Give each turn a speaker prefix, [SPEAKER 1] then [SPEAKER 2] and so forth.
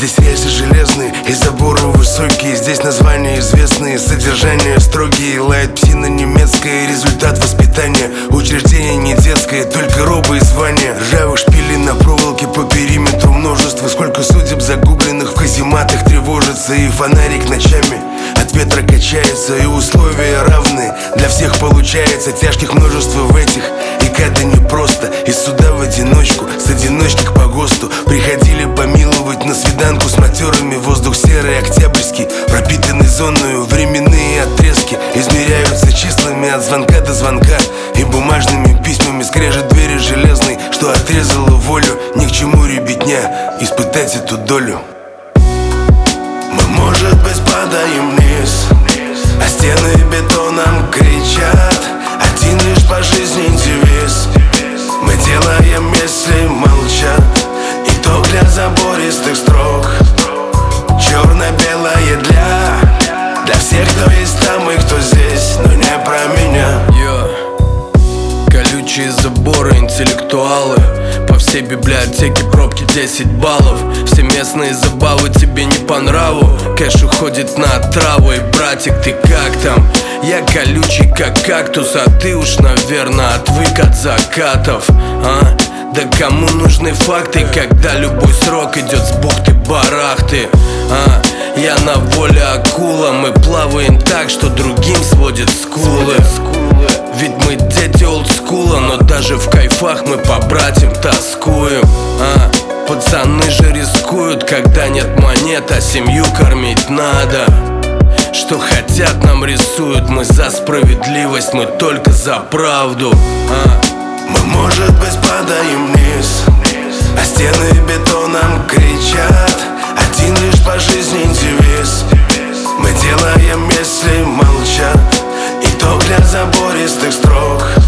[SPEAKER 1] Здесь рельсы железные и заборы высокие. Здесь названия известные, содержание строгие. Лает псина немецкая, результат воспитания. Учреждение не детское, только робы и звания. Ржавых шпилей на проволоке по периметру множество. Сколько судеб загубленных в казематах тревожится. И фонарик ночами от ветра качается. И условия равны, для всех получается. Тяжких множество в этих, и когда непросто. Из суда в одиночку, с одиночки к погосту. Приходили помиловать на свиданку с матерами. Воздух серый, октябрьский, пропитанный зоною. Временные отрезки измеряются числами от звонка до звонка. И бумажными письмами скрежет двери железной, что отрезала волю. Ни к чему ребятня испытать эту долю. Мы, может быть, падаем вниз, а стены бетоном кричат. Один лишь по жизни девиз: мы делаем, если молчат. Итог для забористых строк, черно-белое для всех, кто есть там и кто здесь, но не про меня.
[SPEAKER 2] Колючие заборы, интеллектуалы. По всей библиотеке пробки 10 баллов. Все местные забавы тебе не по нраву. Кэш уходит на траву. И, братик, ты как там? Я колючий, как кактус, а ты уж, наверное, отвык от закатов, а? Да кому нужны факты, когда любой срок идет с бухты-барахты, а? Я на воле акула, мы плаваем так, что другим сводит скулы. Ведь мы дети олдскула, но даже в кайфах мы по братьям тоскуем, а? Пацаны же рискуют, когда нет монет, а семью кормить надо. Что хотят, нам рисуют, мы за справедливость, мы только за правду, а?
[SPEAKER 1] Мы, может быть, падаем вниз, а стены бетоном кричат. Один лишь по жизни девиз: мы делаем, если молчат. Итог для забористых строк,